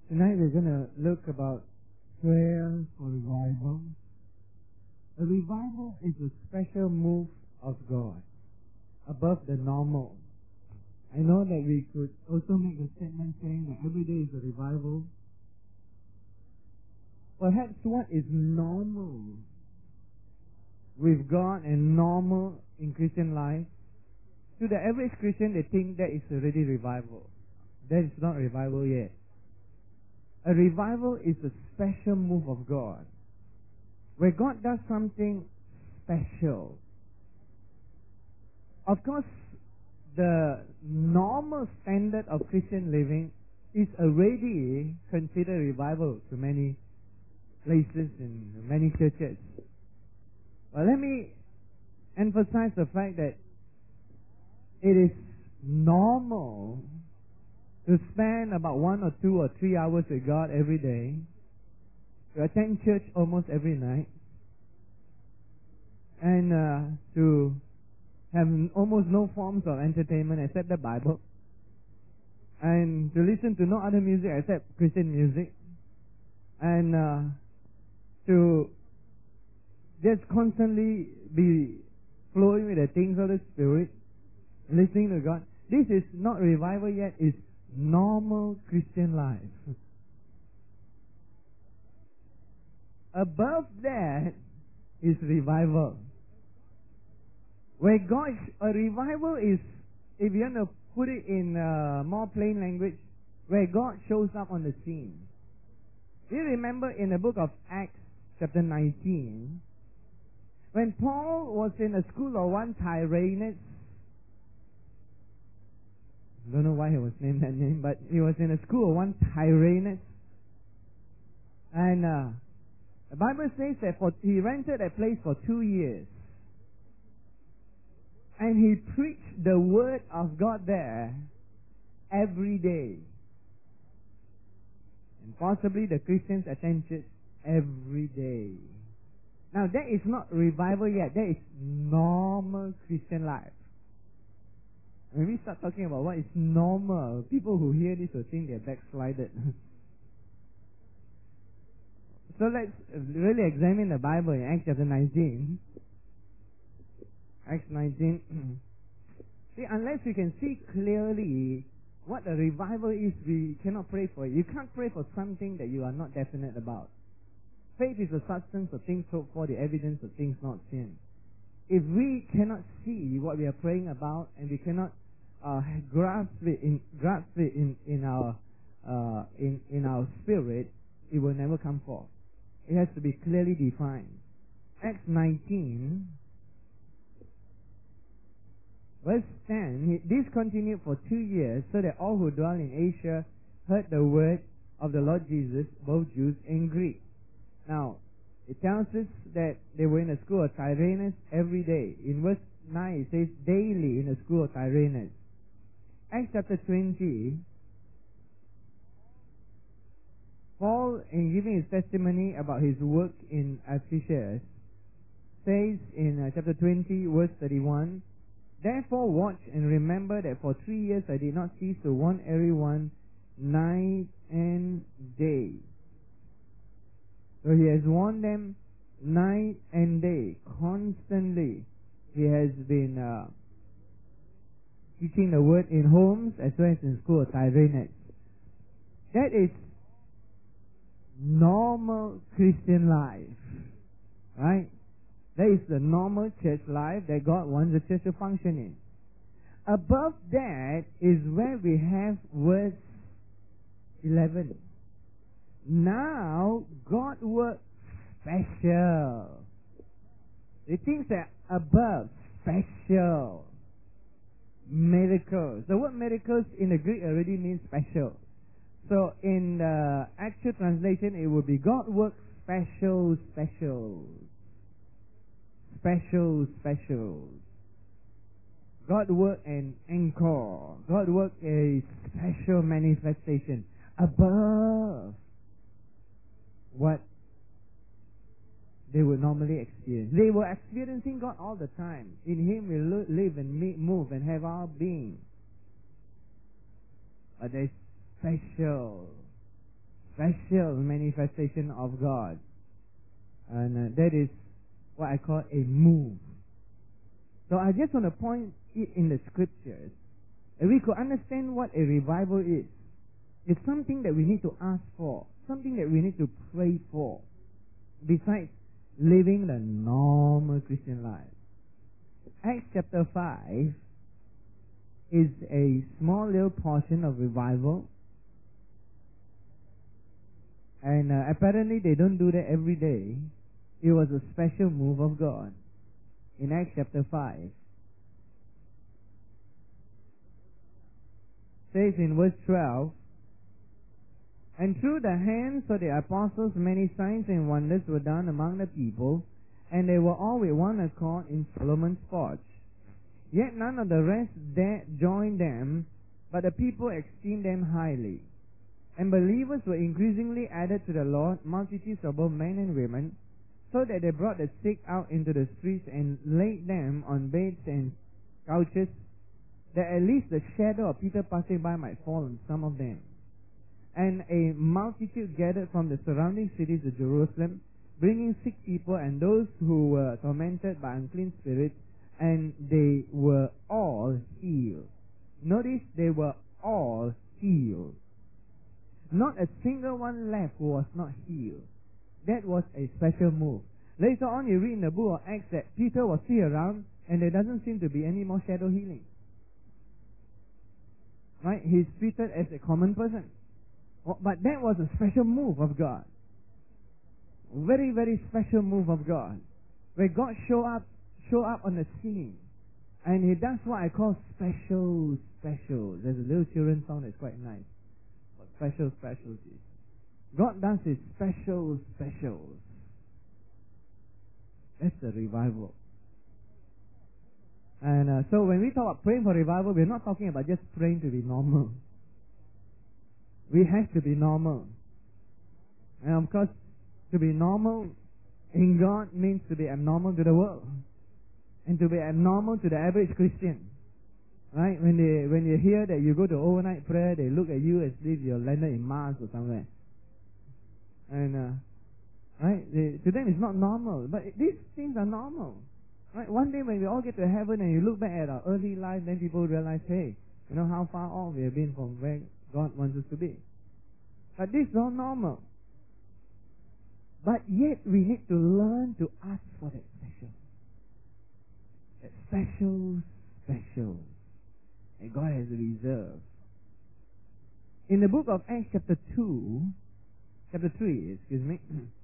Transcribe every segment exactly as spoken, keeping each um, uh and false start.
Tonight we're going to look about prayer for revival. A revival is a special move of God above the normal. I know that we could also make a statement saying that every day is a revival. Perhaps what is normal with God and normal in Christian life, to the average Christian, they think that is already revival. That is not revival yet. A revival is a special move of God, where God does something special. Of course, the normal standard of Christian living is already considered revival to many places in many churches. But let me emphasize the fact that it is normal to spend about one or two or three hours with God every day, to attend church almost every night, and uh, to have almost no forms of entertainment except the Bible, and to listen to no other music except Christian music, and uh, to just constantly be flowing with the things of the Spirit, listening to God. This is not revival yet, it's normal Christian life. Above that is revival. Where God, a revival is, if you want to put it in uh, more plain language, where God shows up on the scene. Do you remember in the book of Acts, chapter nineteen, when Paul was in a school of one Tyrannus? I don't know why he was named that name, but he was in a school of one Tyrannus. And uh, the Bible says that for, he rented a place for two years. And he preached the word of God there every day. And possibly the Christians attend church every day. Now that is not revival yet. That is normal Christian life. When we start talking about what is normal, people who hear this will think they're backslided. So let's really examine the Bible in Acts chapter nineteen. Acts nineteen. See, unless you can see clearly what a revival is, we cannot pray for it. You can't pray for something that you are not definite about. Faith is the substance of things hoped for, the evidence of things not seen. If we cannot see what we are praying about, and we cannot uh, grasp it in grasp it in in our uh, in in our spirit, it will never come forth. It has to be clearly defined. Acts nineteen, verse ten. This continued for two years, so that all who dwell in Asia heard the word of the Lord Jesus, both Jews and Greeks. Now, it tells us that they were in a school of Tyrannus every day. In verse nine, it says daily in the school of Tyrannus. Acts chapter twenty, Paul, in giving his testimony about his work in Ephesus, says in uh, chapter twenty, verse thirty-one, "Therefore watch and remember that for three years I did not cease to warn everyone night and day." So he has warned them night and day, constantly. He has been uh, teaching the word in homes as well as in school of Tyrannus. That is normal Christian life, right? That is the normal church life that God wants the church to function in. Above that is where we have verse eleven. Now God works special. The things that are above, special. Miracles. The word miracles in the Greek already means special. So in the actual translation it will be God works special, special. Special, special. God worked an encore. God worked a special manifestation above what they would normally experience. They were experiencing God all the time. In Him we live and move and have our being. But there's special, special manifestation of God. And uh, that is what I call a move. So I just want to point it in the scriptures. And we could understand what a revival is. It's something that we need to ask for. Something that we need to pray for. Besides living the normal Christian life. Acts chapter five is a small little portion of revival. And uh, apparently they don't do that every day. It was a special move of God. In Acts chapter five. Says in verse twelve, and through the hands of the apostles many signs and wonders were done among the people, and they were all with one accord in Solomon's porch. Yet none of the rest dared join them, but the people esteemed them highly. And believers were increasingly added to the Lord, multitudes of both men and women, so that they brought the sick out into the streets and laid them on beds and couches, that at least the shadow of Peter passing by might fall on some of them. And a multitude gathered from the surrounding cities of Jerusalem, bringing sick people and those who were tormented by unclean spirits, and they were all healed. Notice, they were all healed. Not a single one left who was not healed. That was a special move. Later on you read in the book of Acts that Peter was still around, and there doesn't seem to be any more shadow healing. Right? He's treated as a common person. But that was a special move of God. Very, very special move of God. Where God show up, show up on the scene. And He does what I call special specials. There's a little children's song that's quite nice. But special specialties. God does His special specials. That's the revival. And uh, so when we talk about praying for revival, we're not talking about just praying to be normal. We have to be normal. And of course, to be normal in God means to be abnormal to the world. And to be abnormal to the average Christian. Right? When they when you hear that you go to overnight prayer, they look at you as if you're landed in Mars or somewhere. And, uh, right? They, to them it's not normal. But these things are normal. Right? One day when we all get to heaven and you look back at our early life, then people realize, hey, you know how far off we have been from where God wants us to be. But this is all normal. But yet we need to learn to ask for that special. That special, special. And God has reserved. In the book of Acts chapter two, chapter three, excuse me,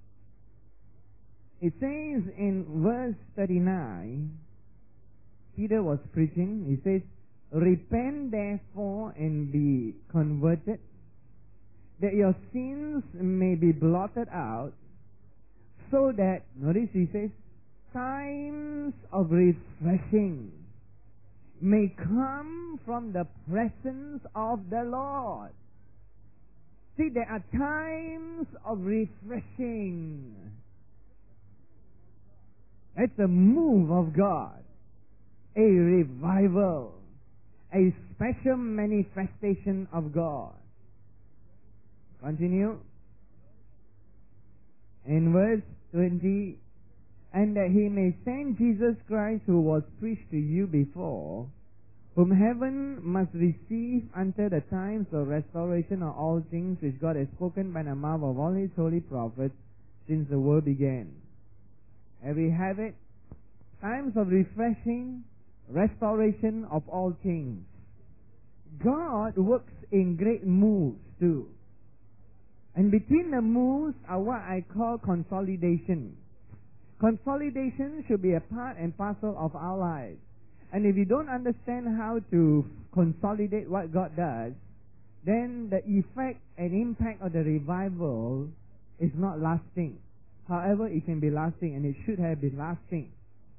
it says in verse thirty-nine, Peter was preaching, he says, repent therefore and be converted, that your sins may be blotted out, so that, notice he says, times of refreshing may come from the presence of the Lord. See, there are times of refreshing. It's a move of God. A revival. A special manifestation of God. Continue. In verse twenty, and that He may send Jesus Christ, who was preached to you before, whom heaven must receive until the times of restoration of all things, which God has spoken by the mouth of all His holy prophets since the world began. And we have it. Times of refreshing, restoration of all things. God works in great moves too. And between the moves are what I call consolidation. Consolidation should be a part and parcel of our lives. And if you don't understand how to consolidate what God does, then the effect and impact of the revival is not lasting. However, it can be lasting, and it should have been lasting.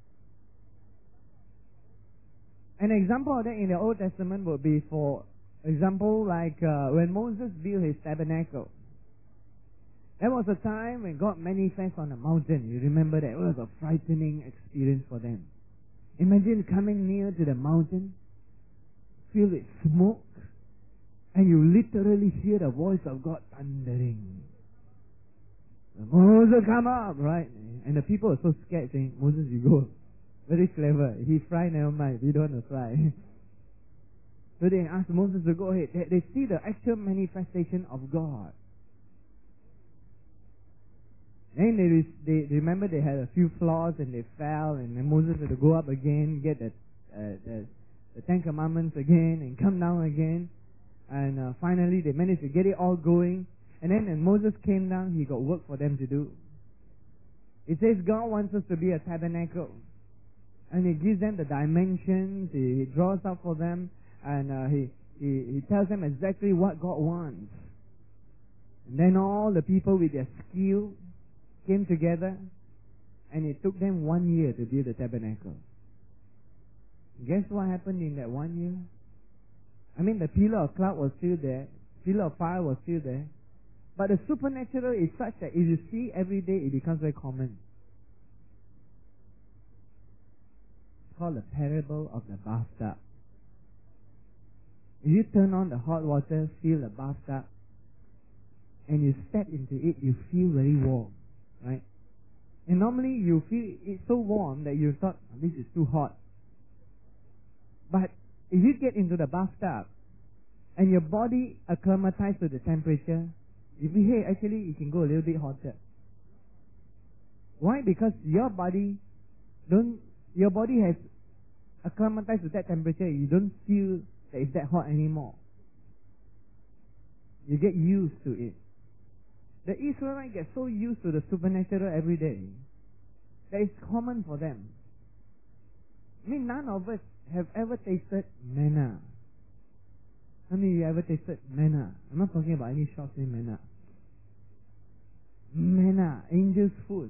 An example of that in the Old Testament would be, for example, like uh, when Moses built his tabernacle. There was a time when God manifested on a mountain. You remember that? It was a frightening experience for them. Imagine coming near to the mountain, filled with smoke, and you literally hear the voice of God thundering. Moses, come up, right? And the people were so scared, saying, Moses, you go. Very clever. He fry, never mind. We don't want to fry. So they asked Moses to go ahead. They, they see the actual manifestation of God. Then they, they remember they had a few flaws and they fell, and then Moses had to go up again, get the, uh, the, the Ten Commandments again, and come down again. And uh, finally they managed to get it all going. And then when Moses came down, he got work for them to do. It says God wants us to be a tabernacle. And he gives them the dimensions, he, he draws out for them, and uh, he, he, he tells them exactly what God wants. And then all the people with their skill came together, and it took them one year to build the tabernacle. Guess what happened in that one year? I mean, the pillar of cloud was still there, pillar of fire was still there, but the supernatural is such that if you see every day, it becomes very common. It's called the parable of the bathtub. If you turn on the hot water, fill the bathtub, and you step into it, you feel very warm, right? And normally you feel it's so warm that you thought, oh, this is too hot. But if you get into the bathtub and your body acclimatized to the temperature, you feel, hey, actually you can go a little bit hotter. Why? Because your body don't, your body has acclimatized to that temperature. You don't feel that it's that hot anymore. You get used to it. The Israelites get so used to the supernatural every day that it's common for them. I mean, none of us have ever tasted manna. How many of you ever tasted manna? I'm not talking about any shops in manna. Manna, angel's food.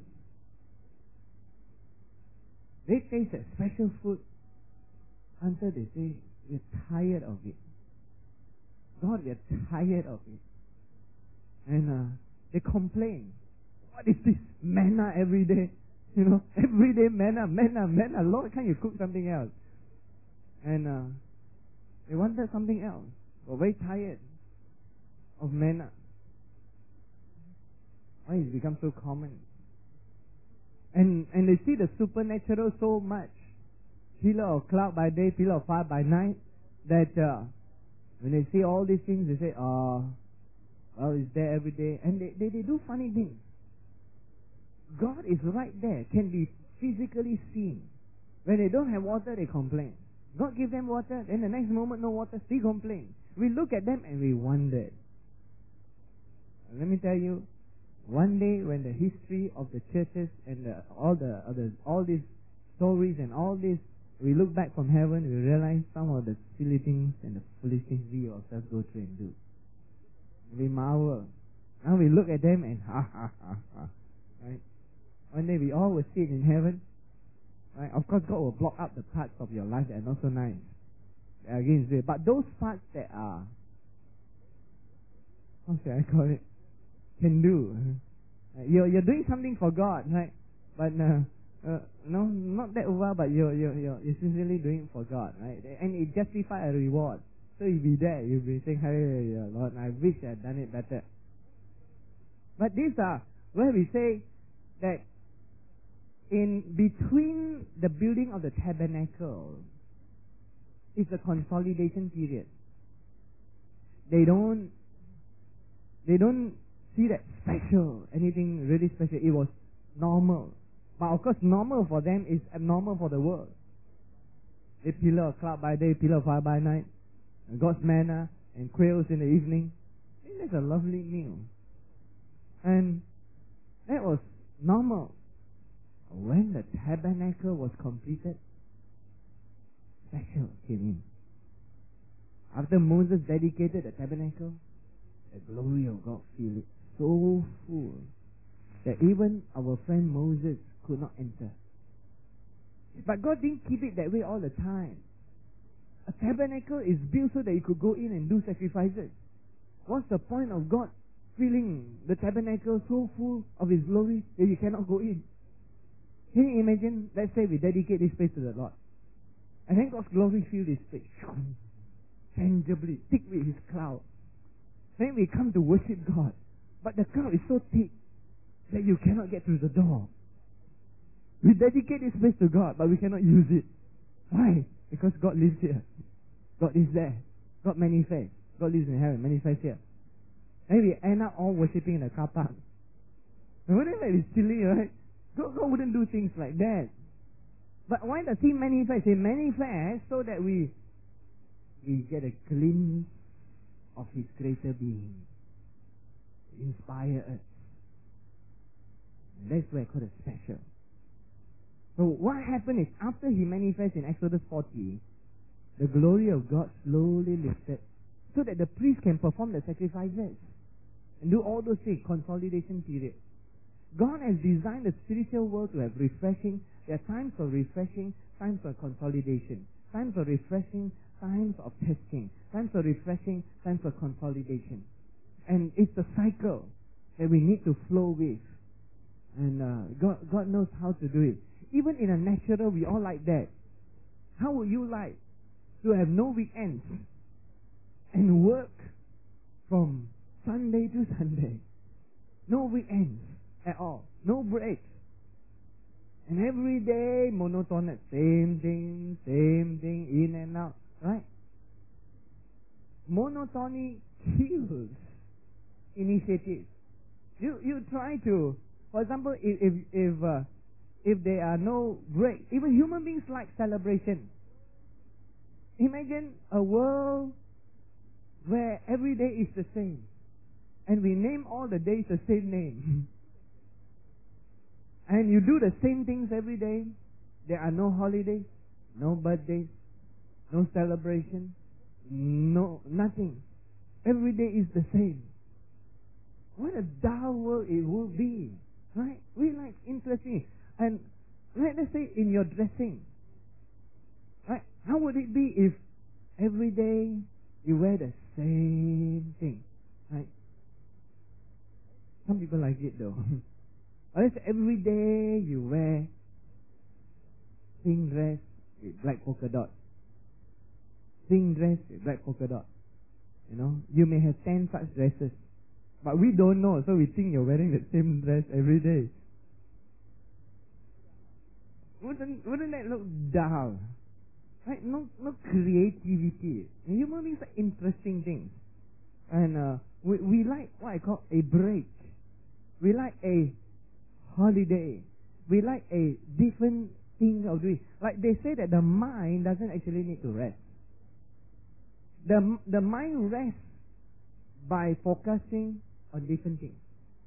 They taste that special food until they say, we're tired of it. God, we're tired of it. And uh, they complain. What is this manna every day? You know, every day manna, manna, manna. Lord, can't you cook something else? And uh, they wanted something else. They were very tired of manna. Why it's become so common? And and they see the supernatural so much. Pillar of cloud by day, pillar of fire by night, that uh, when they see all these things, they say, oh, well, it's there every day. And they, they, they do funny things. God is right there, can be physically seen. When they don't have water, they complain. God give them water, then the next moment no water, still complain. We look at them and we wonder. Let me tell you, one day when the history of the churches and the, all the, uh, the all these stories and all this, we look back from heaven, we realize some of the silly things and the foolish things we ourselves go through and do. We marvel. Now we look at them and ha ha ha ha. Right? One day we all will sit in heaven. Right? Of course, God will block up the parts of your life that are not so nice. Against it. But those parts that are, how should I call it? Can do. Uh, you're you're doing something for God, right? But uh, uh, no, not that well. But you're you're you're you're sincerely doing it for God, right? And it justifies a reward. So you'll be there. You'll be saying, "Hey, Lord, I wish I had done it better." But these are where we say that in between the building of the tabernacle is a consolidation period. They don't. They don't see that special, anything really special. It was normal. But of course, normal for them is abnormal for the world. A pillar of cloud by day, pillar of fire by night, God's manna, and quails in the evening. I think that's a lovely meal. And that was normal. When the tabernacle was completed, special came in. After Moses dedicated the tabernacle, the glory of God filled it so full that even our friend Moses could not enter. But God didn't keep it that way all the time. A tabernacle is built so that you could go in and do sacrifices. What's the point of God filling the tabernacle so full of His glory that you cannot go in? Can you imagine, let's say we dedicate this place to the Lord, and then God's glory fills this place, tangibly, thick with His cloud. Then we come to worship God, but the cloud is so thick that you cannot get through the door. We dedicate this place to God, but we cannot use it. Why? Because God lives here. God is there. God manifests. God lives in heaven, manifests here. And we end up all worshipping in the car park. And wouldn't that be silly, right? God, God wouldn't do things like that. But why does He manifest? He manifests so that we we get a glimpse of His greater being. Inspire us. And that's why I call it special. So what happened is, after He manifests in Exodus forty, the glory of God slowly lifted, so that the priest can perform the sacrifices and do all those things, consolidation period. God has designed the spiritual world to have refreshing. There are times of refreshing, times of consolidation, times of refreshing, times of testing, times of refreshing, times of consolidation. And it's a cycle that we need to flow with. And uh, God, God knows how to do it. Even in a natural, we all like that. How would you like to have no weekends and work from Sunday to Sunday? No weekends at all. No breaks. And every day monotonous. Same thing, same thing, in and out. Right? Monotony kills initiative. You you try to, for example, if if if, uh, if there are no breaks, even human beings like celebration. Imagine a world where every day is the same, and we name all the days the same name, and you do the same things every day. There are no holidays, no birthdays, no celebration, no nothing. Every day is the same. What a dull world it will be, right? We like interesting. And let us say in your dressing, right? How would it be if every day you wear the same thing, right? Some people like it though. Or else every day you wear pink dress with black polka dot. Pink dress with black polka dot. You know, you may have ten such dresses. But we don't know, so we think you're wearing the same dress every day. Wouldn't, wouldn't that look dull? Right? No, no creativity. And human beings are interesting things. And uh, we, we like what I call a break. We like a holiday. We like a different thing of doing. Like they say that the mind doesn't actually need to rest. The, the mind rests by focusing on different things.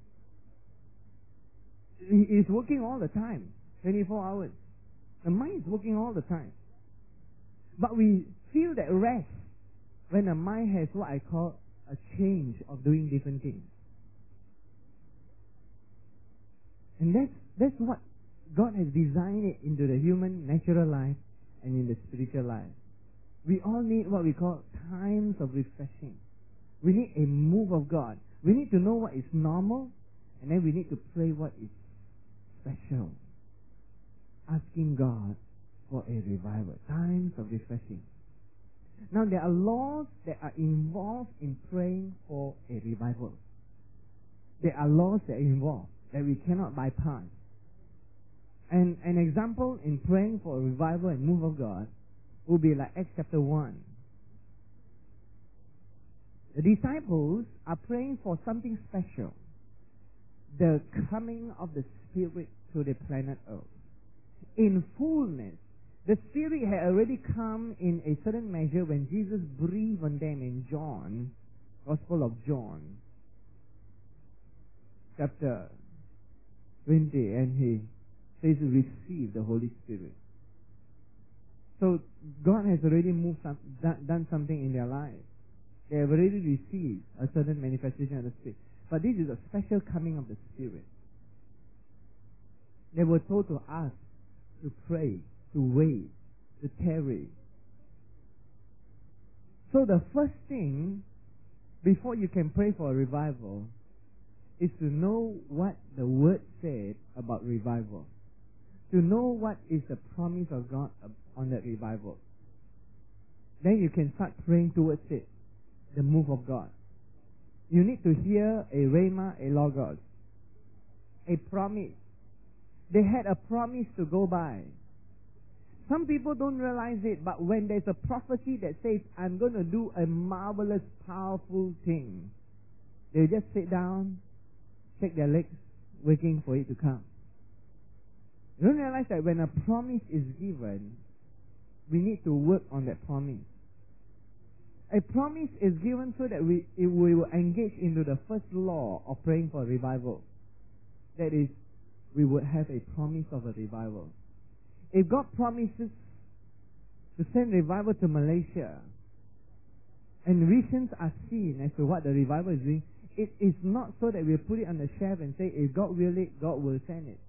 It is working all the time, twenty-four hours. The mind is working all the time. But we feel that rest when the mind has what I call a change of doing different things. And that's, that's what God has designed it into the human natural life and in the spiritual life. We all need what we call times of refreshing. We need a move of God. We need to know what is normal, and then we need to pray what is special. Asking God for a revival. Times of refreshing. Now there are laws that are involved in praying for a revival. There are laws that are involved that we cannot bypass. And an example in praying for a revival and move of God would be like Acts chapter one. The disciples are praying for something special. The coming of the Spirit to the planet Earth. In fullness, the Spirit had already come in a certain measure when Jesus breathed on them in John, Gospel of John, chapter twenty, and he says, receive the Holy Spirit. So God has already moved some, done, done something in their lives. They have already received a certain manifestation of the Spirit. But this is a special coming of the Spirit. They were told to ask, to pray, to wait, to tarry. So the first thing, before you can pray for a revival, is to know what the Word said about revival. To know what is the promise of God on that revival. Then you can start praying towards it. The move of God. You need to hear a rhema, a logos. a promise. They had a promise to go by. Some people don't realize it, but when there's a prophecy that says, I'm going to do a marvelous, powerful thing, they just sit down, shake their legs, waiting for it to come. You don't realize that when a promise is given, we need to work on that promise. A promise is given so that we, we will engage into the first law of praying for revival. That is, we would have a promise of a revival. If God promises to send revival to Malaysia, and visions are seen as to what the revival is doing, it is not so that we put it on the shelf and say, if God will it, God will send it.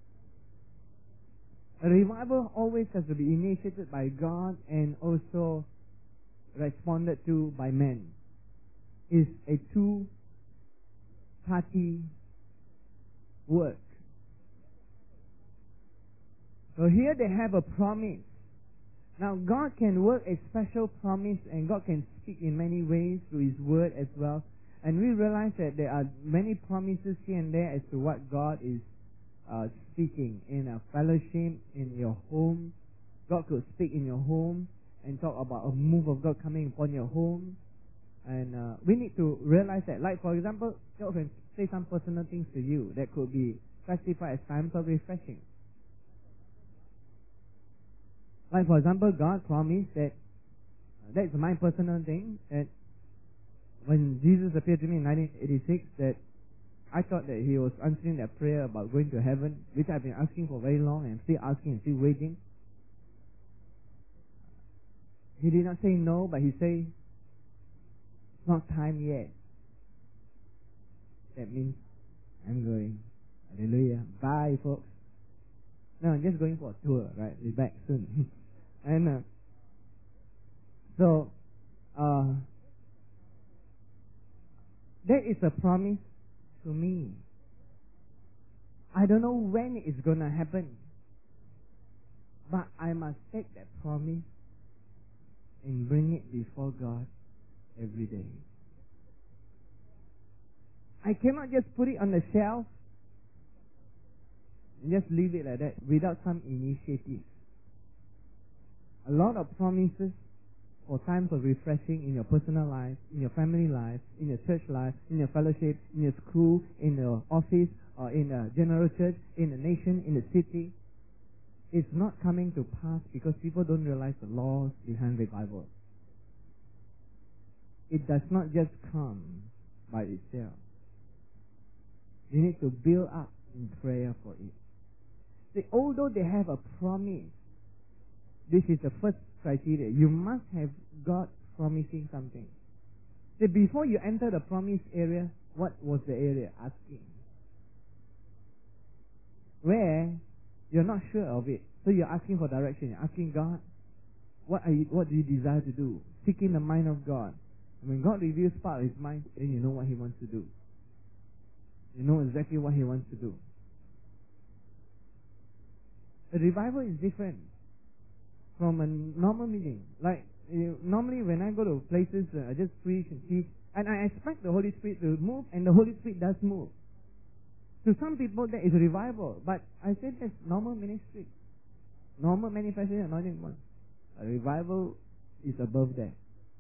A revival always has to be initiated by God and also responded to by men. It's a two-party work. So here they have a promise. Now God can work a special promise, and God can speak in many ways through His Word as well. And we realize that there are many promises here and there as to what God is uh, speaking in a fellowship, in your home. God could speak in your home and talk about a move of God coming upon your home. And uh, we need to realize that. Like for example, God can say some personal things to you that could be classified as times of refreshing. Like for example, God promised that, uh, that's my personal thing, that when Jesus appeared to me in nineteen eighty-six, that I thought that He was answering that prayer about going to heaven, which I've been asking for very long and still asking and still waiting. He did not say no, but He said, it's not time yet. That means I'm going. Hallelujah. Bye, folks. No, I'm just going for a tour, right? We'll be back soon. and uh, so, uh, that is a promise to me. I don't know when it's going to happen, but I must take that promise and bring it before God every day. I cannot just put it on the shelf and just leave it like that without some initiative. A lot of promises for times of refreshing in your personal life, in your family life, in your church life, in your fellowship, in your school, in your office, or in a general church, in the nation, in the city. It's not coming to pass because people don't realize the laws behind revival. It does not just come by itself. You need to build up in prayer for it. See, although they have a promise, this is the first criteria. You must have God promising something. See, before you enter the promise area, what was the area? Asking. Where you're not sure of it. So you're asking for direction. You're asking God, what are you, what do you desire to do? Seeking the mind of God. And when God reveals part of His mind, then you know what He wants to do. You know exactly what He wants to do. A revival is different from a normal meeting. Like, you, normally when I go to places, uh, I just preach and teach, and I expect the Holy Spirit to move, and the Holy Spirit does move. To some people, that is revival, but I said that's normal ministry. Normal manifestation, anointing one. A revival is above that.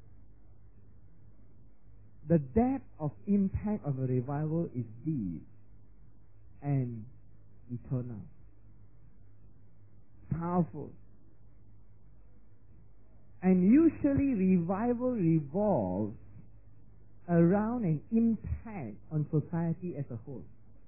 The depth of impact of a revival is deep and eternal. Powerful. And usually revival revolves around an impact on society as a whole.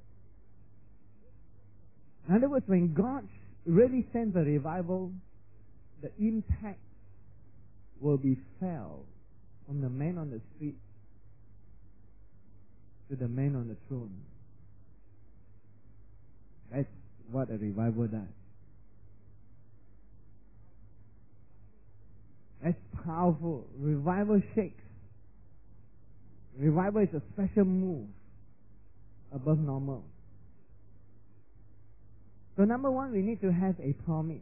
In other words, when God really sends a revival, the impact will be felt from the man on the street to the man on the throne. That's what a revival does. That's powerful. Revival shakes. Revival is a special move above normal. So number one, we need to have a promise.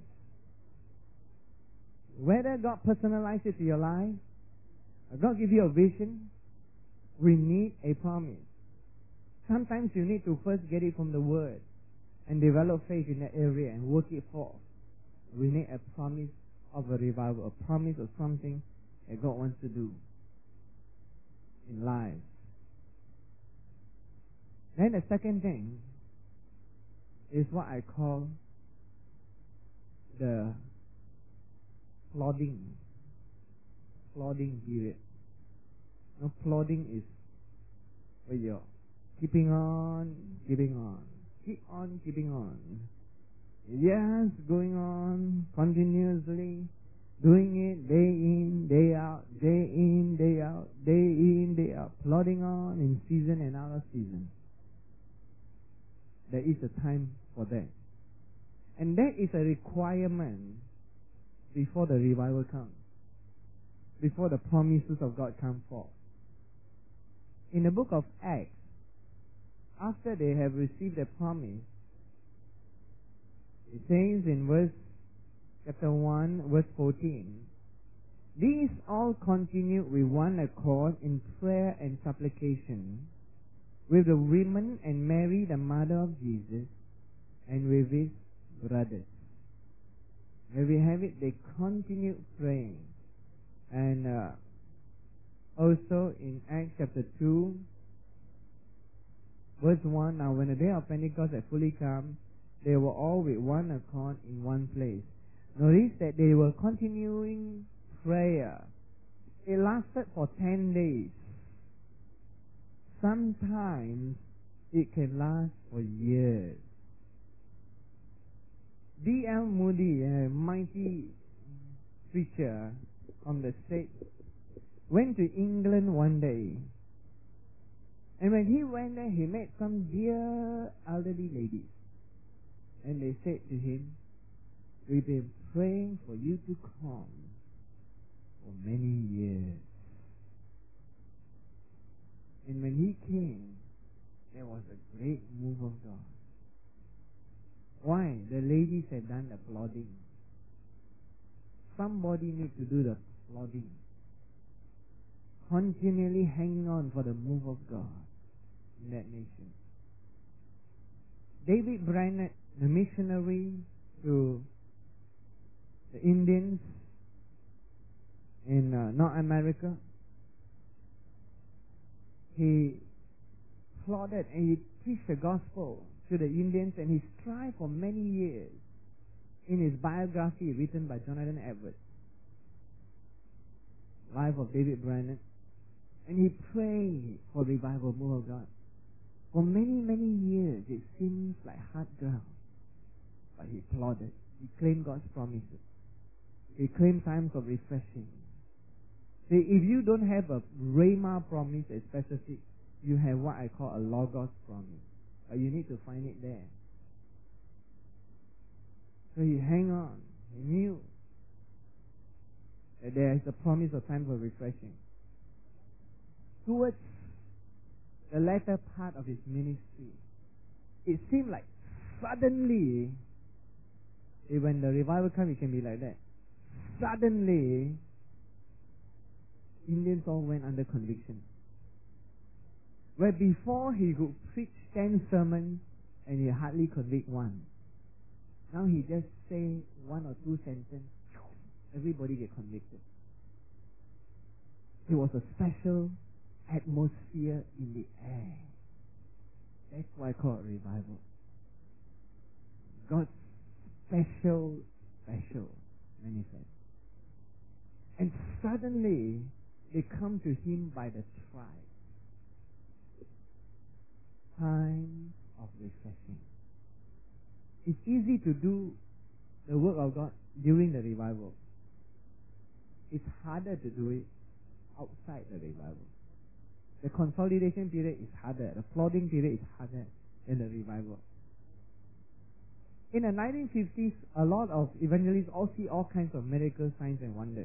Whether God personalizes it to your life, or God gives you a vision, we need a promise. Sometimes you need to first get it from the Word. and develop faith in that area and work it forth. We need a promise of a revival, a promise of something that God wants to do in life. Then the second thing is what I call the plodding, plodding period. Now, plodding is where you're keeping on, keeping on, keep on, keeping on. Yes, going on continuously, doing it day in, day out, day in, day out, day in, day out, plodding on in season and out of season. There is a time for that. And that is a requirement before the revival comes, before the promises of God come forth. In the book of Acts, after they have received the promise, it says in verse chapter one, verse fourteen, these all continued with one accord in prayer and supplication with the women and Mary, the mother of Jesus, and with his brothers. Where we have it, they continued praying. And uh, also in Acts chapter two, verse one, now when the day of Pentecost had fully come, they were all with one accord in one place. Notice that they were continuing prayer. It lasted for ten days. Sometimes it can last for years. D L Moody, a mighty preacher from the States, went to England one day. And when he went there, he met some dear elderly ladies. And they said to him, we've been praying for you to come for many years. And when he came, there was a great move of God. Why? The ladies had done the plodding. Somebody needs to do the plodding. Continually hanging on for the move of God in that nation. David Brainerd, the missionary to the Indians in uh, North America, he plodded and he preached the gospel to the Indians, and he strived for many years in his biography written by Jonathan Edwards, Life of David Brainerd, and he prayed for revival, move of God. For many, many years, it seems like hard ground, but he plodded. He claimed God's promises. He claimed times of refreshing. See, if you don't have a Rhema promise as specific, you have what I call a Logos promise. But you need to find it there. So he hang on. He knew that there is a promise of times of refreshing. Towards the latter part of his ministry, it seemed like suddenly, when the revival comes, it can be like that. Suddenly, Indians all went under conviction. Where before he could preach ten sermons and he hardly convict one. Now he just say one or two sentences, everybody get convicted. It was a special atmosphere in the air. That's why I call it revival. God's special, special manifest. And suddenly, they come to him by the tribe. Time of refreshing. It's easy to do the work of God during the revival. It's harder to do it outside the revival. The consolidation period is harder. The plodding period is harder than the revival. In the nineteen fifties, a lot of evangelists all see all kinds of miracles, signs and wonders.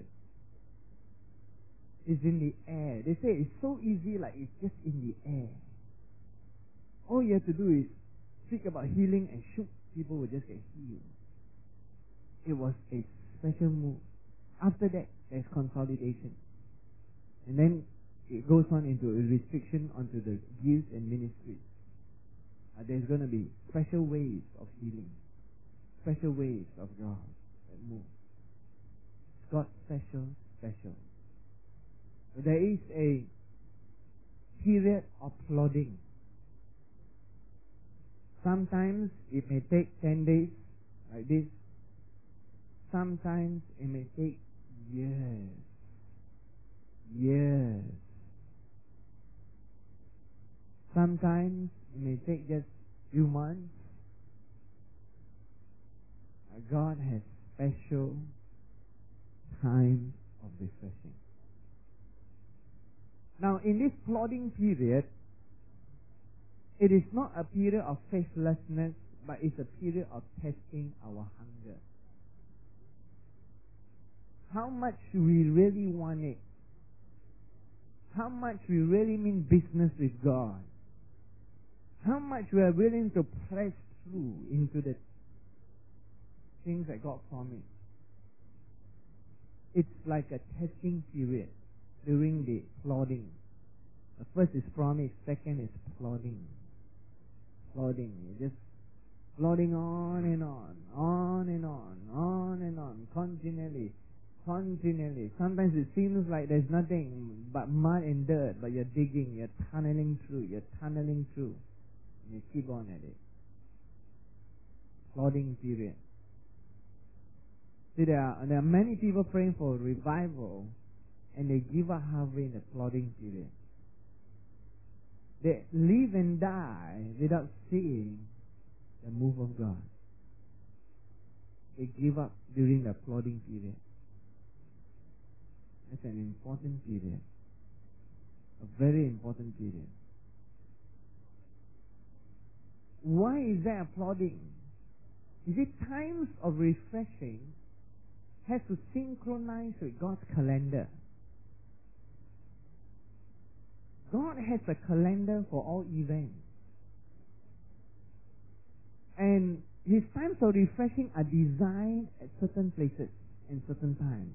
It's in the air. They say it's so easy, like it's just in the air. All you have to do is speak about healing and shoot, people will just get healed. It was a special move. After that, there's consolidation. And then it goes on into a restriction onto the gifts and ministries. Uh, there's going to be special waves of healing, special waves of God that move. It's got special, special. There is a period of plodding. Sometimes it may take ten days, like this. Sometimes it may take years. Years. Sometimes it may take just few months. God has special times of refreshing. Now, in this plodding period, it is not a period of faithlessness, but it's a period of testing our hunger. How much we really want it. How much we really mean business with God. How much we are willing to press through into the things that God promised. It's like a testing period during the plodding. The first is promise, second is plodding. Plodding. You're just plodding on and on, on and on, on and on, continually, continually. Sometimes it seems like there's nothing but mud and dirt, but you're digging, you're tunneling through, you're tunneling through. And you keep on at it. Plodding period. See, there are, there are many people praying for revival, and they give up halfway in the plodding period. They live and die without seeing the move of God. They give up during the plodding period. That's an important period. A very important period. Why is there a plodding? You see, times of refreshing has to synchronize with God's calendar. God has a calendar for all events. And His times of refreshing are designed at certain places and certain times.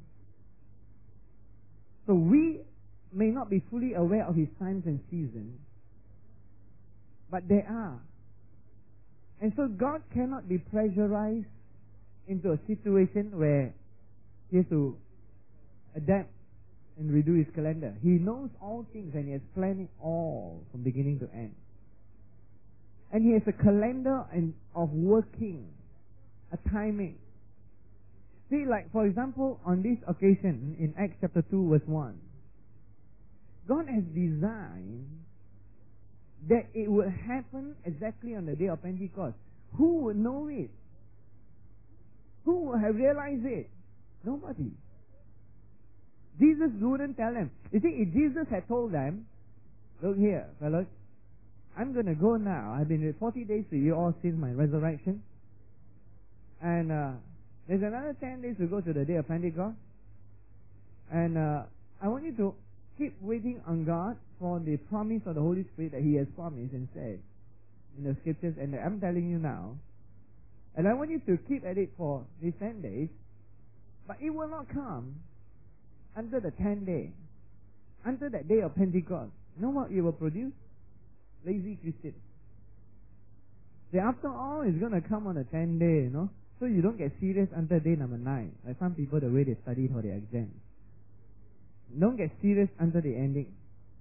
So we may not be fully aware of His times and seasons, but they are. And so God cannot be pressurized into a situation where He has to adapt and redo His calendar. He knows all things and He has planned it all from beginning to end. And He has a calendar and of working, a timing. See, like for example, on this occasion in Acts chapter two verse one, God has designed that it would happen exactly on the day of Pentecost. Who would know it? Who would have realized it? Nobody. Jesus wouldn't tell them. You see, if Jesus had told them, look here, fellas, I'm going to go now. I've been forty days with you all since my resurrection. And uh, there's another ten days to go to the day of Pentecost. And uh, I want you to keep waiting on God for the promise of the Holy Spirit that He has promised and said in the scriptures. And I'm telling you now. And I want you to keep at it for these ten days. But it will not come until the tenth day. Until that day of Pentecost. You know what it will produce? Lazy Christians. See, after all, it's going to come on the tenth day, you know. So you don't get serious until day number nine. Like some people, the way they study for their exams. Don't get serious until the ending.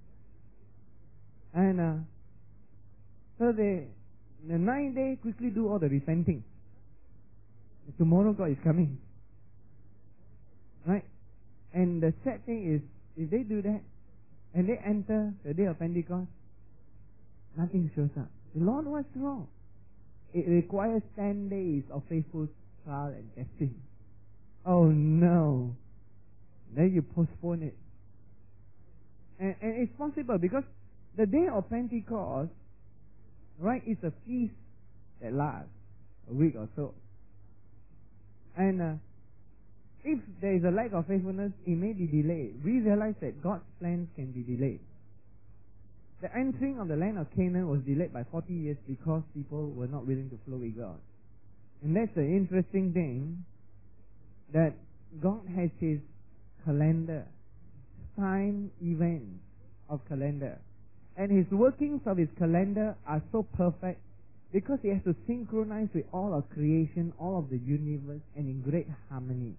And uh, so they, the ninth day, quickly do all the repenting. Tomorrow God is coming. Right? And the sad thing is, if they do that, and they enter the day of Pentecost, nothing shows up. The Lord, what's wrong? It requires ten days of faithful trial and testing. Oh no. Then you postpone it. And, and it's possible because the day of Pentecost, right, is a feast that lasts a week or so. And uh, if there is a lack of faithfulness, it may be delayed. We realize that God's plans can be delayed. The entering of the land of Canaan was delayed by forty years because people were not willing to flow with God. And that's the interesting thing, that God has His calendar, time events of calendar. And His workings of His calendar are so perfect Because he has to synchronize with all of creation, all of the universe, and in great harmony.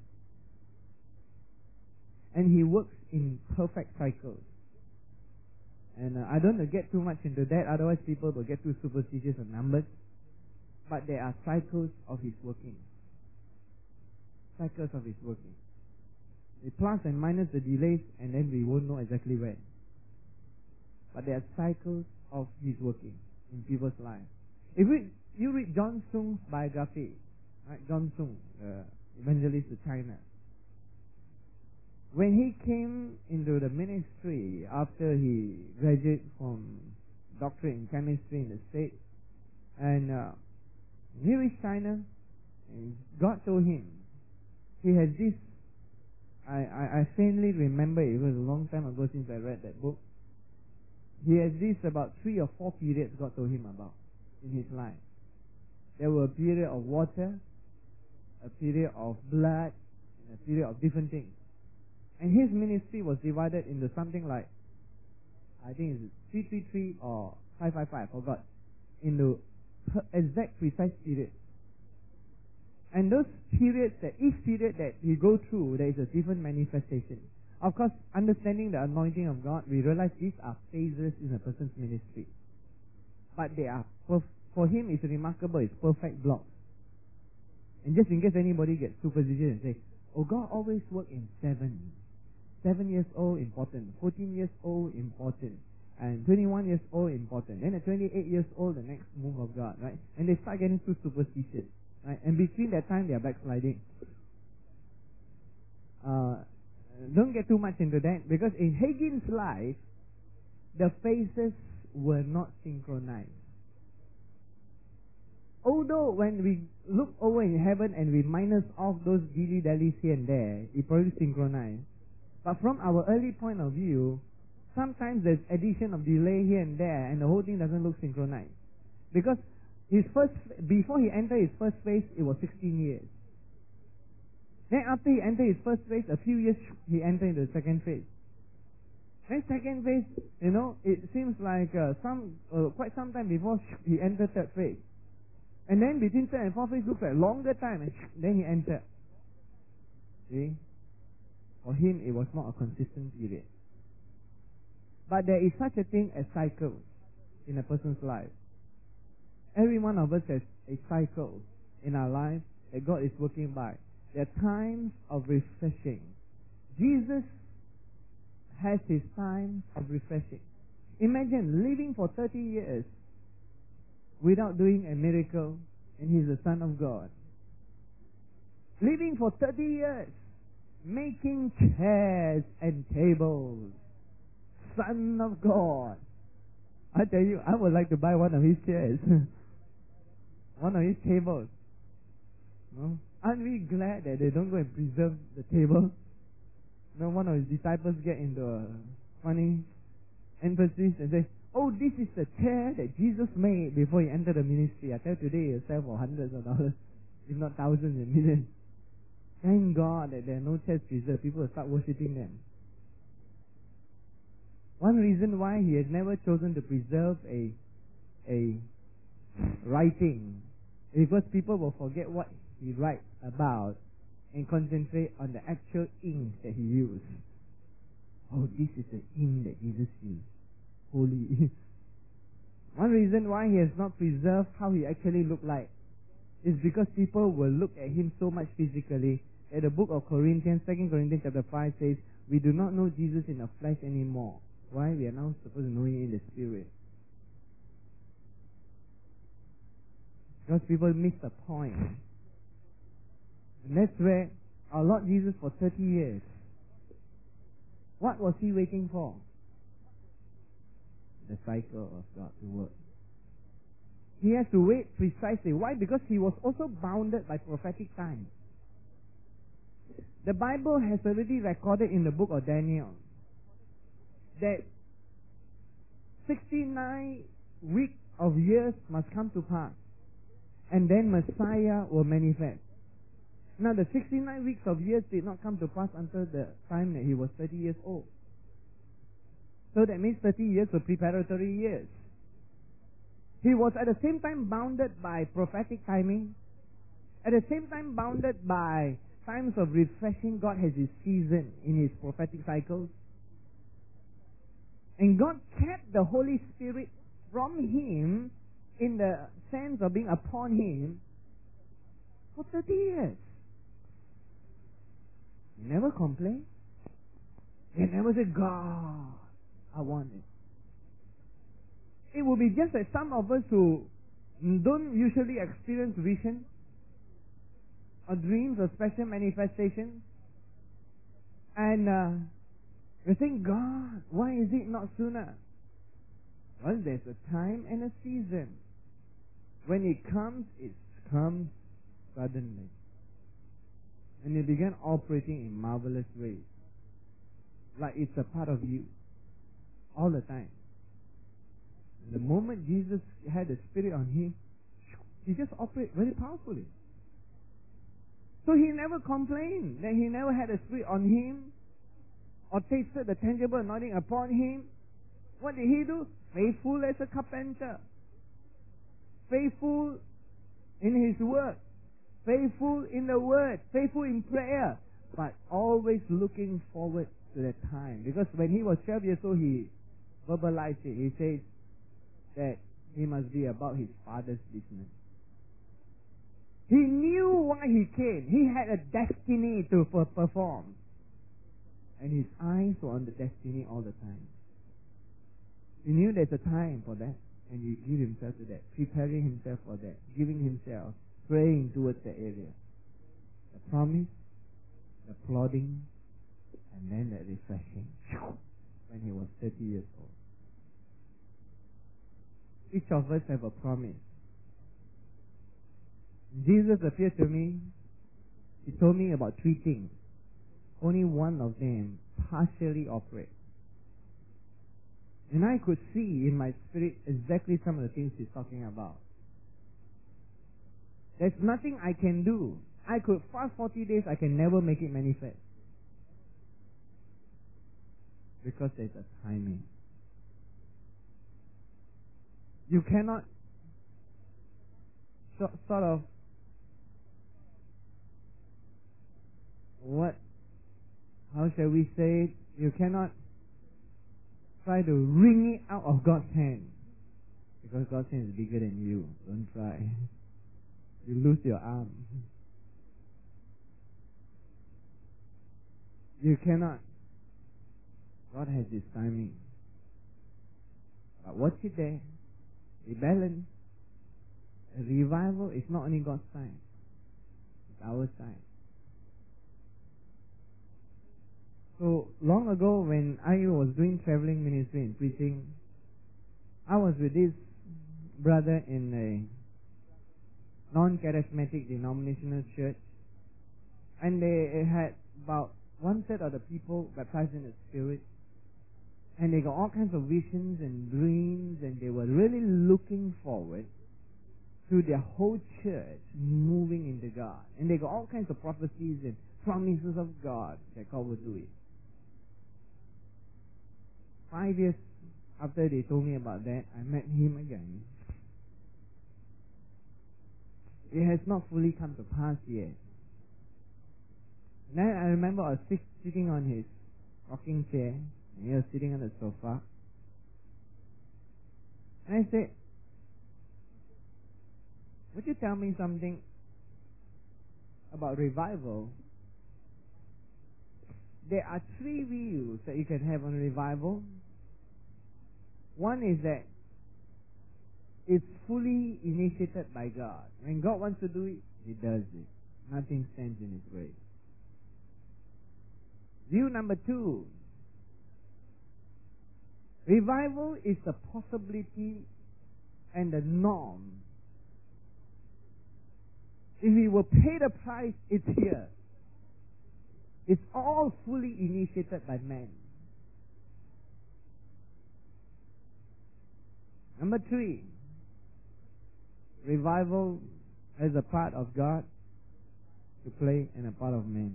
And he works in perfect cycles. And uh, I don't want to get too much into that, otherwise people will get too superstitious of numbers. But there are cycles of his working. Cycles of his working. The plus and minus the delays, and then we won't know exactly when. But there are cycles of his working in people's lives. If we, you read John Sung's biography, right? John Sung, the evangelist to China. When he came into the ministry after he graduated from doctorate in chemistry in the States, and uh, he reached China, and God told him, he has this, I, I, I faintly remember, it was a long time ago since I read that book, he has this about three or four periods God told him about in his life. There were a period of water, a period of blood, and a period of different things. And his ministry was divided into something like, I think it's three three three or five five five, I forgot, into exact precise periods. And those periods, that each period that he go through, there is a different manifestation. Of course, understanding the anointing of God, we realize these are phases in a person's ministry. But they are, perf- for him it's remarkable, it's perfect blocks. And just in case anybody gets superstitious and say, oh, God always work in seven. Seven years old, important. Fourteen years old, important. And twenty-one years old, important. Then at twenty-eight years old, the next move of God, right? And they start getting too superstitious, right? And between that time, they are backsliding. Uh, don't get too much into that, because in Hagin's life, the phases were not synchronized. Although when we look over in heaven and we minus off those dilly-dallies here and there, it probably synchronized. But from our early point of view, sometimes there's addition of delay here and there, and the whole thing doesn't look synchronized. Because his first, before he entered his first phase, it was sixteen years. Then after he entered his first phase, a few years, he entered into the second phase. Then second phase, you know, it seems like uh, some uh, quite some time before he entered third phase. And then between third and fourth phase looks like longer time, and then he entered. See? For him, it was not a consistent period. But there is such a thing as cycles in a person's life. Every one of us has a cycle in our life that God is working by. There are times of refreshing. Jesus has his times of refreshing. Imagine living for thirty years without doing a miracle, and he's the Son of God. Living for thirty years, making chairs and tables. Son of God. I tell you, I would like to buy one of his chairs. One of his tables. No? Aren't we glad that they don't go and preserve the table? No, one of his disciples get into a funny emphasis and say, oh, this is the chair that Jesus made before he entered the ministry. I tell you, today he'll sell for hundreds of dollars, if not thousands and millions. Thank God that there are no chairs preserved. People will start worshipping them. One reason why he has never chosen to preserve a a writing is because people will forget what he writes about and concentrate on the actual ink that he used. Oh, this is the ink that Jesus used. Holy. One reason why he has not preserved how he actually looked like is because people will look at him so much physically. At the book of Corinthians, Second Corinthians chapter five says, we do not know Jesus in the flesh anymore. Why? We are now supposed to know him in the spirit. Because people miss the point. And that's where our Lord Jesus for thirty years, what was he waiting for? The cycle of God to work. He has to wait precisely. Why? Because he was also bounded by prophetic time. The Bible has already recorded in the book of Daniel that sixty-nine weeks of years must come to pass, and then Messiah will manifest. Now the sixty-nine weeks of years did not come to pass until the time that he was thirty years old. So that means thirty years were preparatory years. He was at the same time bounded by prophetic timing, at the same time bounded by times of refreshing. God has his season in his prophetic cycles. And God kept the Holy Spirit from him in the sense of being upon him for thirty years. He never complained. He never said, God, I want it. It would be just like some of us who don't usually experience vision or dreams or special manifestations. And uh, we think, God, why is it not sooner? Well, there's a time and a season. When it comes, it comes suddenly. And you begin operating in marvelous ways. Like it's a part of you. All the time. The moment Jesus had the Spirit on him, he just operated very powerfully. So he never complained that he never had a Spirit on him or tasted the tangible anointing upon him. What did he do? Faithful as a carpenter. Faithful in his work. Faithful in the word. Faithful in prayer. But always looking forward to that time. Because when he was twelve years old, he verbalized it. He says that he must be about his father's business. He knew why he came. He had a destiny to perform. And his eyes were on the destiny all the time. He knew there's a time for that. And he gave himself to that. Preparing himself for that. Giving himself. Praying towards that area. The promise. The plodding. And then that refreshing. When he was thirty years old. Each of us have a promise. Jesus appeared to me. He told me about three things. Only one of them partially operates. And I could see in my spirit exactly some of the things he's talking about. There's nothing I can do. I could fast forty days, I can never make it manifest. Because there's a timing. You cannot so, sort of what how shall we say it? You cannot try to wring it out of God's hand. Because God's hand is bigger than you. Don't try. You lose your arm. You cannot. God has his timing. But watch it there. Be balanced. A revival is not only God's time. It's our time. So, long ago when I was doing traveling ministry and preaching, I was with this brother in a non-charismatic denominational church. And they had about one third of the people baptized in the Spirit. And they got all kinds of visions and dreams, and they were really looking forward to their whole church moving into God. And they got all kinds of prophecies and promises of God that God would do it. Five years after they told me about that, I met him again. It has not fully come to pass yet. And then I remember I was sit, sitting on his rocking chair, and he was sitting on the sofa. And I said, would you tell me something about revival? There are three views that you can have on revival. One is that it's fully initiated by God. When God wants to do it, he does it. Nothing stands in his way. View number two. Revival is the possibility and the norm. If we will pay the price, it's here. It's all fully initiated by man. Number three. Revival as a part of God to play and a part of man.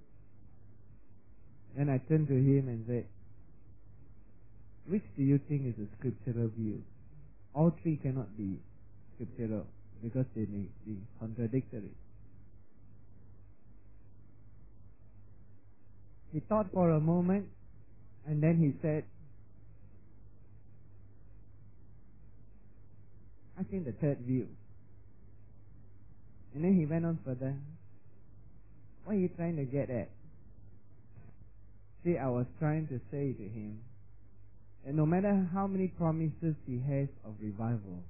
Then I turned to him and said, which do you think is a scriptural view? all three cannot be scriptural because they may be contradictory. He thought for a moment and then he said, I think the third view. And then he went on further. What are you trying to get at? See, I was trying to say to him that no matter how many promises he has of revival,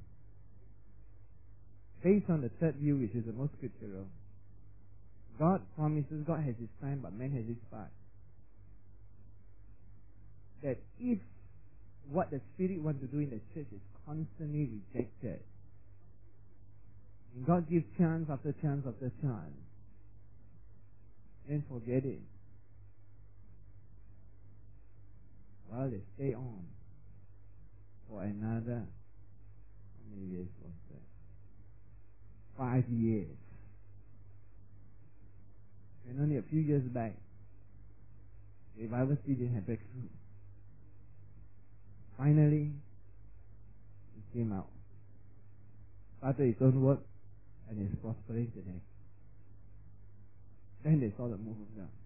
based on the third view, which is the most scriptural, God promises, God has His time, but man has His part. That if what the Spirit wants to do in the church is constantly rejected, and God gives chance after chance after chance, then forget it. Well, they stay on for another, how many years was that? Five years. And only a few years back, revival still didn't have breakthrough. Finally, he came out, started his own work, and is prospering today. Then they saw the move of God.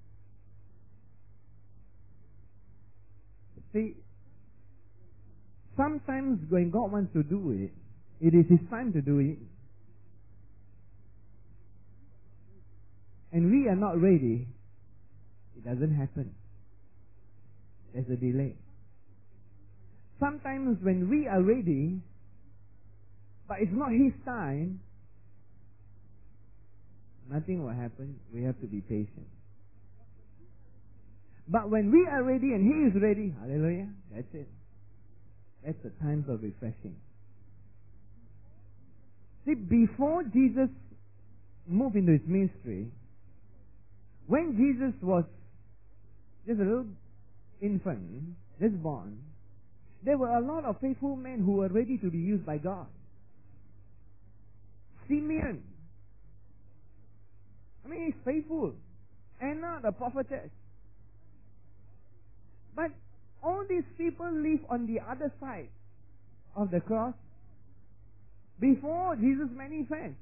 See, sometimes when God wants to do it, it is His time to do it. And we are not ready, it doesn't happen. There's a delay. Sometimes when we are ready, but it's not His time, nothing will happen. We have to be patient. But when we are ready and He is ready, hallelujah, that's it. That's the times of refreshing. See, before Jesus moved into His ministry, when Jesus was just a little infant, just born, there were a lot of faithful men who were ready to be used by God. Simeon, I mean, he's faithful. Anna, the prophetess. But all these people live on the other side of the cross before Jesus manifests.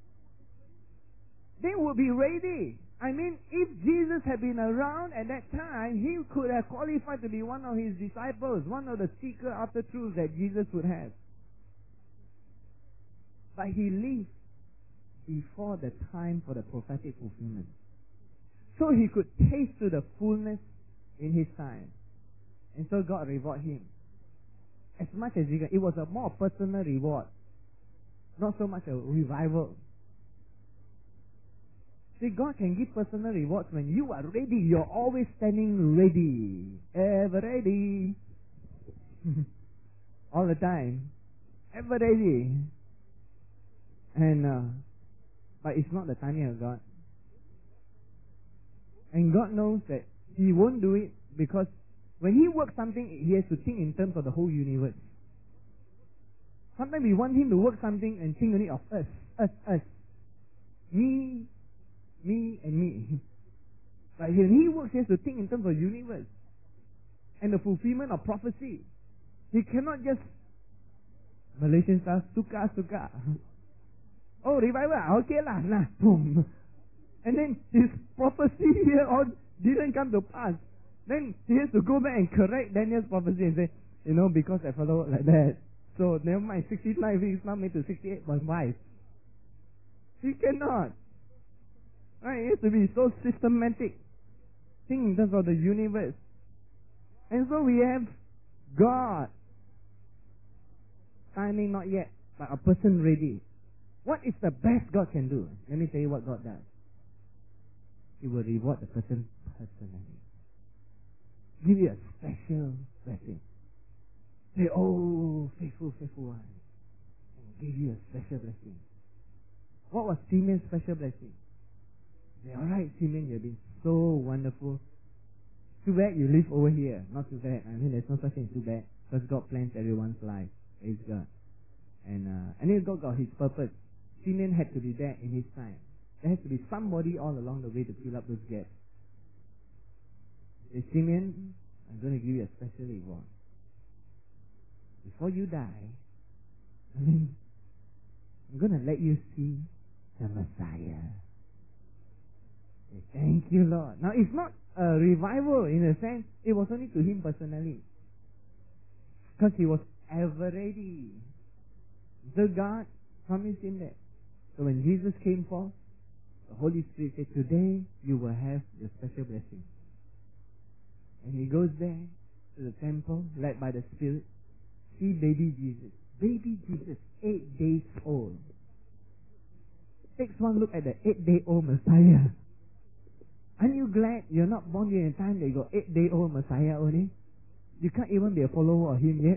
They would be ready. I mean, if Jesus had been around at that time, he could have qualified to be one of his disciples, one of the seeker after truth that Jesus would have. But he lived before the time for the prophetic fulfillment. So he could taste to the fullness in his time. And so God rewarded him. As much as he can. It was a more personal reward. Not so much a revival. See, God can give personal rewards when you are ready. You're always standing ready. Ever ready. All the time. Ever ready. And, uh, but it's not the timing of God. And God knows that He won't do it because when He works something, He has to think in terms of the whole universe. Sometimes we want Him to work something and think only of us, us, us. Me, me, and me. But when He works, He has to think in terms of universe and the fulfillment of prophecy. He cannot just Malaysian style, suka, suka. Oh, revival, okay lah, nah, boom. And then his prophecy here on didn't come to pass. Then he has to go back and correct Daniel's prophecy and say, you know, because I follow like that. So never mind, sixty-nine weeks now made to sixty-eight point five. He cannot. Right? It has to be so systematic. Think in terms of the universe. And so we have God. Timing not yet, but a person ready. What is the best God can do? Let me tell you what God does. He will reward the person personally. Give you a special blessing. Say, oh, faithful, faithful one. And give you a special blessing. What was Simeon's special blessing? Say, alright, Simeon, you've been so wonderful. Too bad you live over here. Not too bad. I mean, there's no such thing as too bad. Because God plans everyone's life. Praise God. And, uh, and then God got His purpose. Simeon had to be there in His time. There has to be somebody all along the way to fill up those gaps. Say, Simeon, I'm going to give you a special reward. Before you die, I mean, I'm going to let you see the Messiah. Thank you, Lord. Now, it's not a revival in a sense. It was only to him personally. Because he was ever ready. The God promised him that. So when Jesus came forth, the Holy Spirit said, today you will have your special blessing. And he goes there to the temple, led by the Spirit. See baby Jesus. Baby Jesus, eight days old. Takes one look at the eight-day-old Messiah. Aren't you glad you're not born during a time that you got eight-day-old Messiah only? You can't even be a follower of him yet.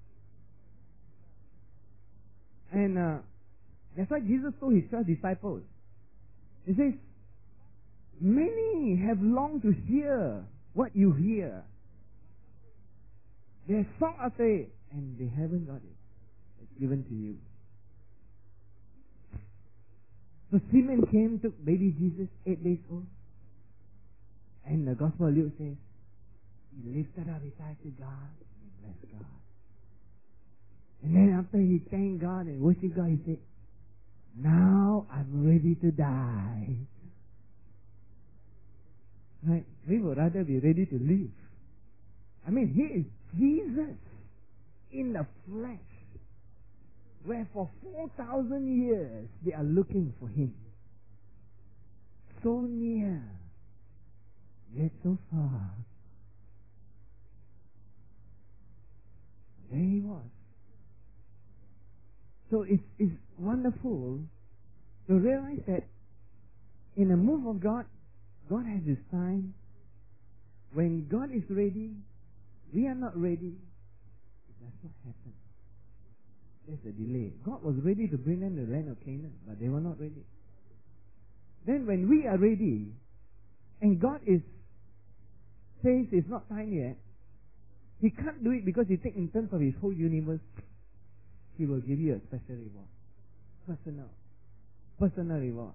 And uh, that's why Jesus told his twelve disciples. He says, many have longed to hear what you hear. They have sought after it, and they haven't got it. It's given to you. So Simeon came, took baby Jesus, eight days old. And the Gospel of Luke says, he lifted up his eyes to God, and he blessed God. And then after he thanked God and worshiped God, he said, now I'm ready to die. Right? We would rather be ready to live. I mean, he is Jesus in the flesh, where for four thousand years they are looking for him. So near, yet so far. There he was. So it's, it's wonderful to realize that in a move of God, God has his time. When God is ready, we are not ready. It does not happen. There's a delay. God was ready to bring them to the land of Canaan, but they were not ready. Then when we are ready, and God is says it's not time yet, he can't do it because he thinks in terms of his whole universe. He will give you a special reward. Personal. Personal reward.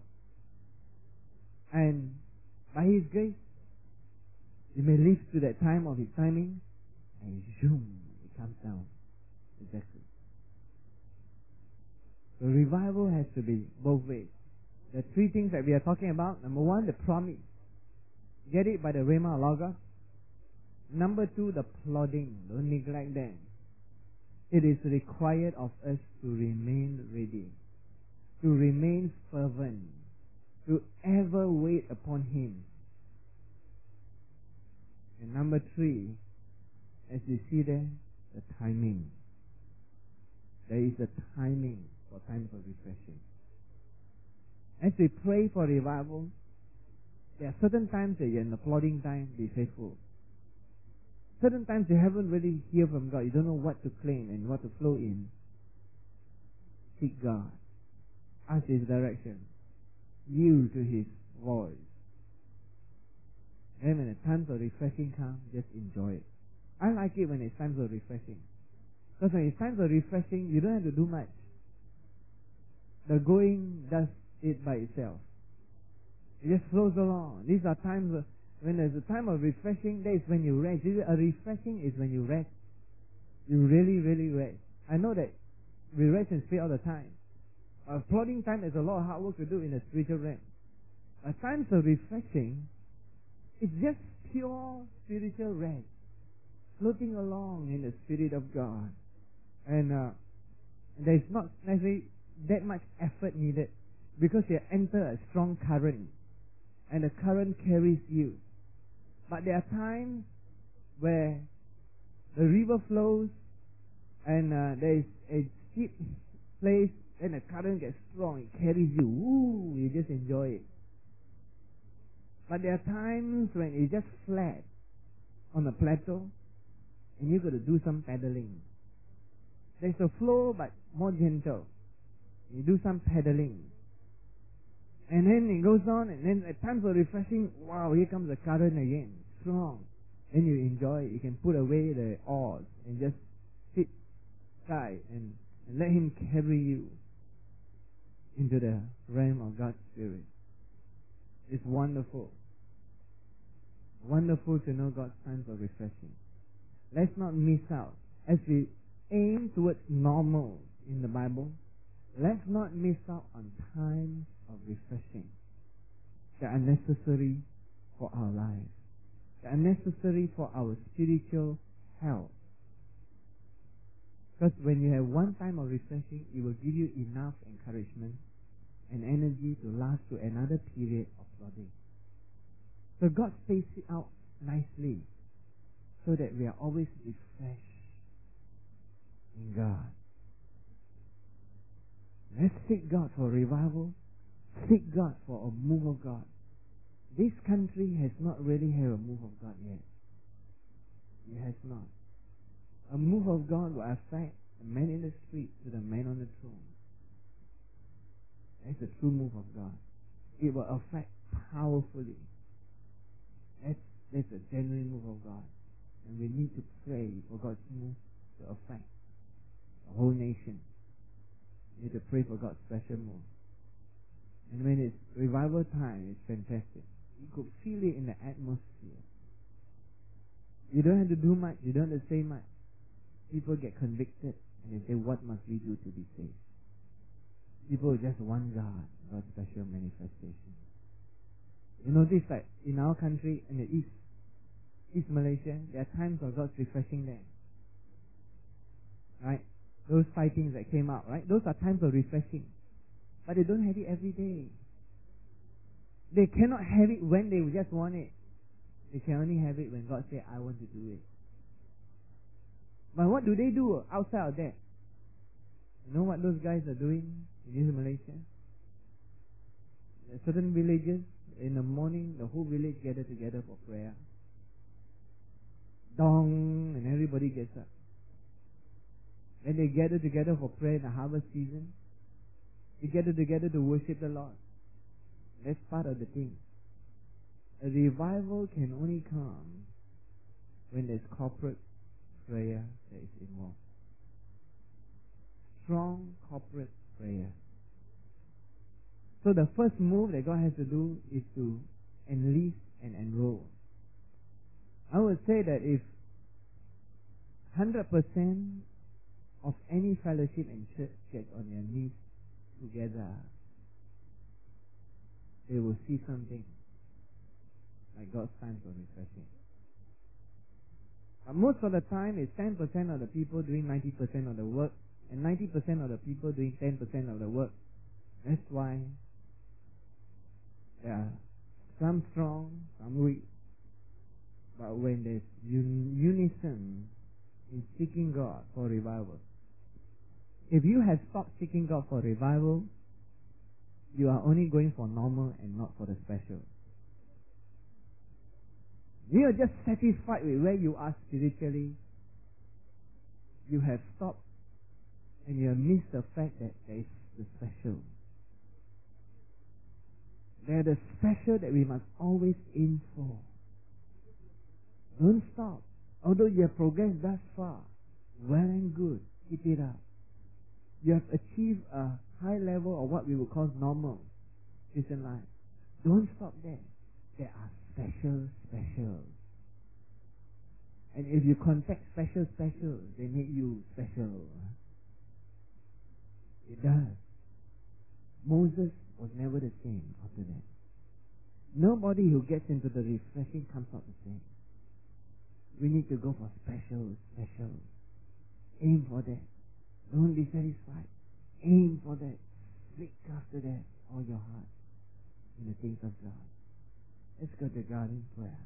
And by his grace, you may live to that time of his timing, and zoom, it comes down. Exactly. The revival has to be both ways. The three things that we are talking about. Number one, the promise. Get it by the Rhema Logos. Number two, the plodding. Don't neglect them. It is required of us to remain ready, to remain fervent, to ever wait upon him. And number three, as you see there, the timing. There is a timing for times of refreshing. As we pray for revival, there are certain times that you're in the plodding time, be faithful. Certain times you haven't really heard from God. You don't know what to claim and what to flow in. Seek God. Ask his direction. Yield to his voice. And when the times of refreshing come, just enjoy it. I like it when it's times of refreshing. Because when it's times of refreshing, you don't have to do much. The going does it by itself. It just flows along. These are times of, when there's a time of refreshing, that is when you rest. A refreshing is when you rest. You really, really rest. I know that we rest and sleep all the time. A plodding time is a lot of hard work to do in the spiritual realm. At times of refreshing, it's just pure spiritual rest. Floating along in the Spirit of God. And uh, there's not necessarily that much effort needed, because you enter a strong current. And the current carries you. But there are times where the river flows and uh, there is a steep place and the current gets strong. It carries you. Ooh, you just enjoy it. But there are times when it's just flat on a plateau and you've got to do some paddling. There's a flow but more gentle. You do some paddling. And then it goes on, and then at times of refreshing, wow, here comes the current again, strong. Then you enjoy it. You can put away the oars and just sit tight and, and let him carry you into the realm of God's Spirit. It's wonderful. Wonderful to know God's times of refreshing. Let's not miss out as we aim towards normal in the Bible, let's not miss out on times of refreshing that are necessary for our lives, that are necessary for our spiritual health. Because when you have one time of refreshing, it will give you enough encouragement and energy to last to another period of plodding. So God spaced it out nicely so that we are always refreshed in God. Let's seek God for revival. Seek God for a move of God. This country has not really had a move of God yet. It has not. A move of God will affect the man in the street to the man on the throne. That's a true move of God. It will affect powerfully. That's, that's a genuine move of God. And we need to pray for God's move to affect the whole nation. We need to pray for God's special move. And when it's revival time, it's fantastic. You could feel it in the atmosphere. You don't have to do much. You don't have to say much. People get convicted and they say, what must we do to be saved? People just want God, God's special manifestation. You notice that in our country, in the East, East Malaysia, there are times of God's refreshing there. Right? Those fightings that came out, right? Those are times of refreshing. But they don't have it every day. They cannot have it when they just want it. They can only have it when God says, I want to do it. But what do they do outside of that? You know what those guys are doing in East Malaysia? There are certain villages, in the morning, the whole village gather together for prayer. Dong, and everybody gets up. Then they gather together for prayer in the harvest season. They gather together to worship the Lord. That's part of the thing. A revival can only come when there's corporate prayer that is involved. Strong corporate prayer. So the first move that God has to do is to enlist and enroll. I would say that if one hundred percent of any fellowship in church gets on their knees together, they will see something like God's times of refreshing. But most of the time, it's ten percent of the people doing ninety percent of the work, and ninety percent of the people doing ten percent of the work. That's why there are some strong, some weak. But when there's un- unison in seeking God for revival, if you have stopped seeking God for revival, you are only going for normal and not for the special. You are just satisfied with where you are spiritually. You have stopped and you have missed the fact that there is the special. There are the special that we must always aim for. Don't stop. Although you have progressed thus far, well and good, keep it up. You have achieved a high level of what we would call normal Christian life. Don't stop there. There are special specials. And if you contact special specials, they make you special. It does. Moses was never the same after that. Nobody who gets into the refreshing comes out the same. We need to go for special, special. Aim for that. Don't be satisfied. Aim for that. Seek after that all your heart in the things of God. Let's go to God in prayer.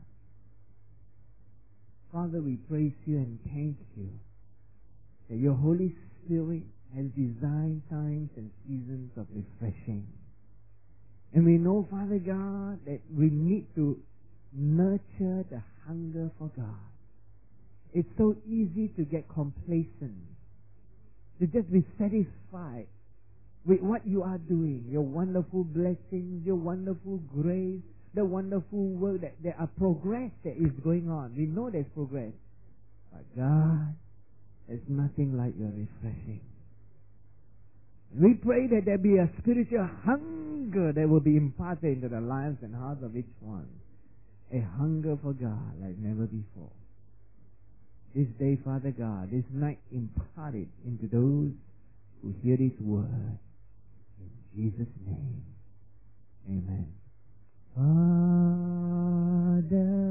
Father, we praise you and thank you that your Holy Spirit has designed times and seasons of refreshing. And we know, Father God, that we need to nurture the hunger for God. It's so easy to get complacent, to just be satisfied with what you are doing, your wonderful blessings, your wonderful grace, the wonderful work, that there are progress that is going on. We know there's progress. But God, there's nothing like your refreshing. We pray that there be a spiritual hunger that will be imparted into the lives and hearts of each one. A hunger for God like never before. This day, Father God, this night, impart it into those who hear these words. In Jesus' name, amen. Father,